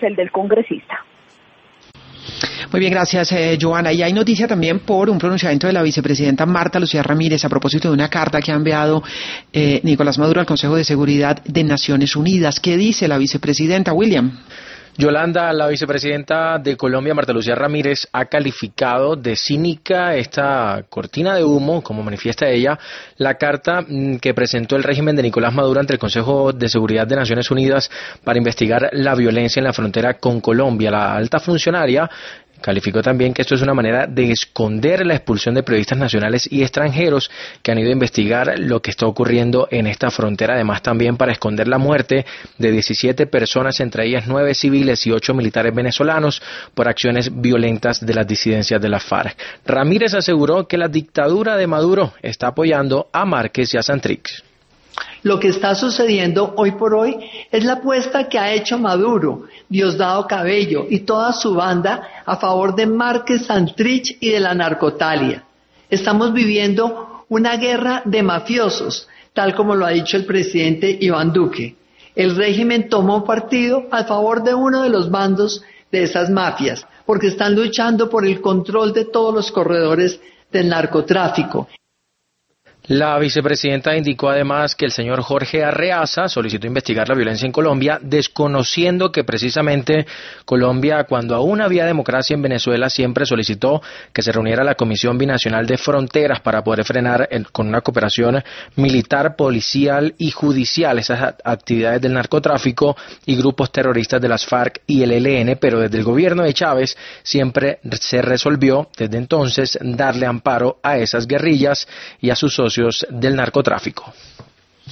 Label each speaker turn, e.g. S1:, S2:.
S1: el del congresista.
S2: Muy bien, gracias, Joana. Y hay noticia también por un pronunciamiento de la vicepresidenta Marta Lucía Ramírez a propósito de una carta que ha enviado Nicolás Maduro al Consejo de Seguridad de Naciones Unidas. ¿Qué dice la vicepresidenta, William?
S3: Yolanda, la vicepresidenta de Colombia, Marta Lucía Ramírez, ha calificado de cínica esta cortina de humo, como manifiesta ella, la carta que presentó el régimen de Nicolás Maduro ante el Consejo de Seguridad de Naciones Unidas para investigar la violencia en la frontera con Colombia. La alta funcionaria calificó también que esto es una manera de esconder la expulsión de periodistas nacionales y extranjeros que han ido a investigar lo que está ocurriendo en esta frontera, además también para esconder la muerte de 17 personas, entre ellas 9 civiles y 8 militares venezolanos, por acciones violentas de las disidencias de la FARC. Ramírez aseguró que la dictadura de Maduro está apoyando a Márquez y a Santrich.
S4: Lo que está sucediendo hoy por hoy es la apuesta que ha hecho Maduro, Diosdado Cabello y toda su banda a favor de Márquez, Santrich y de la narcotalia. Estamos viviendo una guerra de mafiosos, tal como lo ha dicho el presidente Iván Duque. El régimen tomó partido a favor de uno de los bandos de esas mafias, porque están luchando por el control de todos los corredores del narcotráfico.
S3: La vicepresidenta indicó además que el señor Jorge Arreaza solicitó investigar la violencia en Colombia, desconociendo que precisamente Colombia, cuando aún había democracia en Venezuela, siempre solicitó que se reuniera la Comisión Binacional de Fronteras para poder frenar con una cooperación militar, policial y judicial esas actividades del narcotráfico y grupos terroristas de las FARC y el ELN, pero desde el gobierno de Chávez siempre se resolvió desde entonces darle amparo a esas guerrillas y a sus socios del narcotráfico.